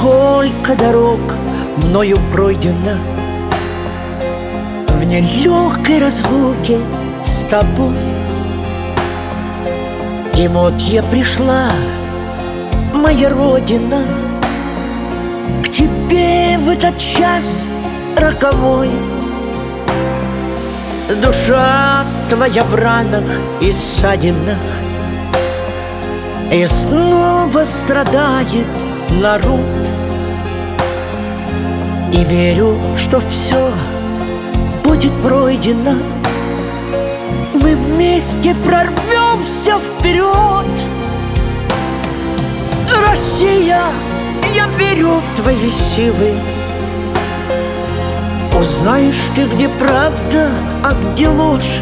Сколько дорог мною пройдено в нелегкой разлуке с тобой. И вот я пришла, моя родина, к тебе в этот час роковой. Душа твоя в ранах и ссадинах, и снова страдает народ. И верю, что все будет пройдено, мы вместе прорвемся вперед. Россия, я верю в твои силы. Узнаешь ты, где правда, а где ложь.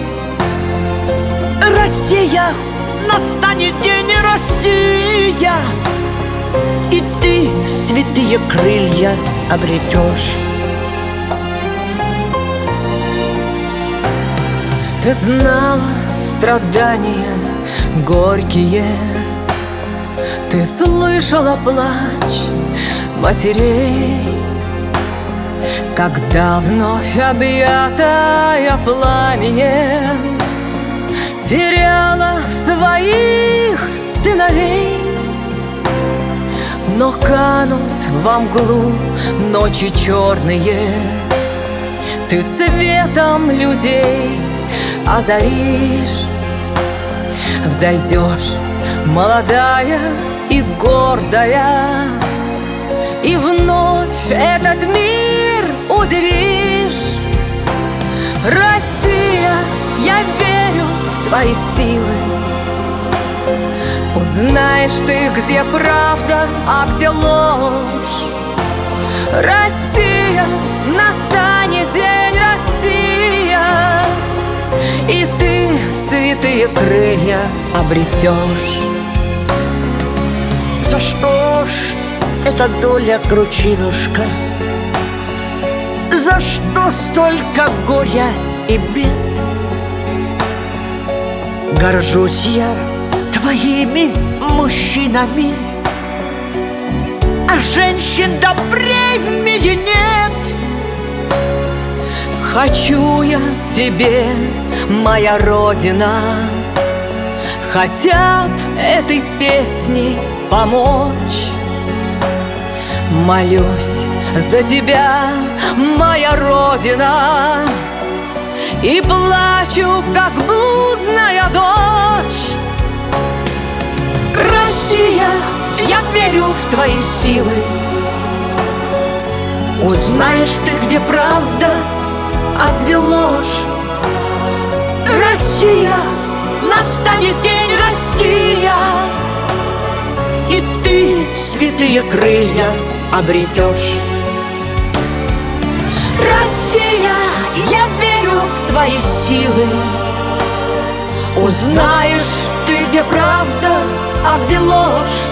Россия, настанет день, Россия, и ты святые крылья обретешь. Ты знала страдания горькие, ты слышала плач матерей, когда вновь объятая пламенем теряла своих сыновей. Но канут во мглу ночи черные, ты светом людей озаришь. Взойдешь, молодая и гордая, и вновь этот мир удивишь. Россия, я верю в твои силы. Узнаешь ты, где правда, а где ложь. Россия, настанет день, Россия, и ты святые крылья обретешь. За что ж эта доля, кручинушка? За что столько горя и бед? Горжусь я твоими мужчинами, а женщин добрей в мире нет. Хочу я тебе, моя родина, хотя б этой песней помочь. Молюсь за тебя, моя родина, и плачу, как блудная дочь. Россия, я верю в твои силы. Узнаешь ты, где правда, а где ложь. Россия, настанет день, Россия, и ты святые крылья обретешь. Россия, я верю в твои силы. Узнаешь ты, где правда, а где ложь.